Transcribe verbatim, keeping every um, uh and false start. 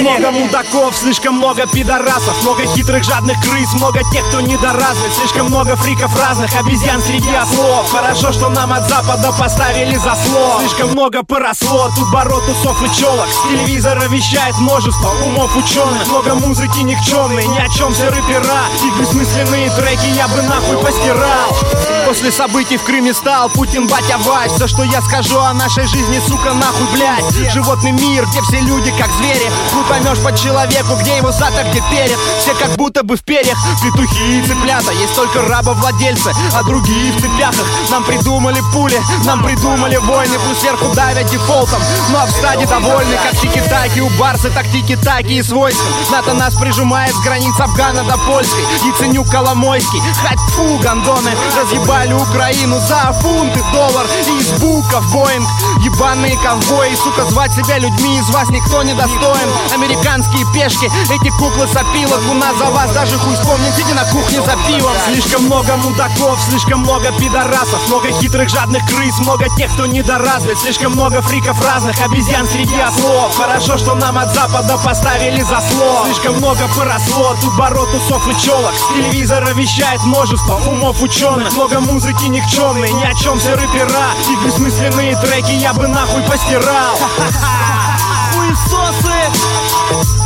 много мудаков, слишком много пидорасов, много хитрых жадных крыс, много тех, кто недоразвит. Слишком много фриков разных, обезьян среди ослов. Хорошо, что нам от запада поставили заслон. Слишком много поросло, тут бород, усов и челок. С телевизора вещает множество умов ученых. Много музыки никчемной, ни о чем все рэпера. И бессмысленные треки я бы нахуй постирал. После событий в Крыме стал Путин батя Вась. Все, что я скажу о нашей жизни, сука, нахуй, блядь. Животный мир, где все люди как звери. Хуй поймешь по человеку, где его зад, а где перед. Все как будто бы в перьях, петухи и цыплята. Есть только рабовладельцы, а другие в цепяхах. Нам придумали пули, нам придумали войны. Пусть сверху давят дефолтом, но в стаде довольны. Как тики-таки у барса, так тики-таки и с войском. НАТО нас прижимает с границ Афгана до Польской. Яценюк Коломойский, хать фу, гондоны. Разъебали Украину за фунты доллар и из буков Боинг. Ебаные ковбои, сука, звать себя людьми из вас никто не достоин. Американские пешки, эти куклы сопилок. У нас за вас даже хуй вспомнить, иди на кухне за пивом. Слишком много мудаков, слишком много пидорасов, много хитрых жадных крыс, много тех, кто недоразвит. Слишком много фриков разных, обезьян среди ослов. Хорошо, что нам от запада поставили заслон. Слишком много поросло, тут бород, усов и челок. С телевизора вещает множество умов ученых. Много музыки никчемной, ни о чем все рэпера. И бессмысленные треки я бы нахуй постирал. Хуесосы!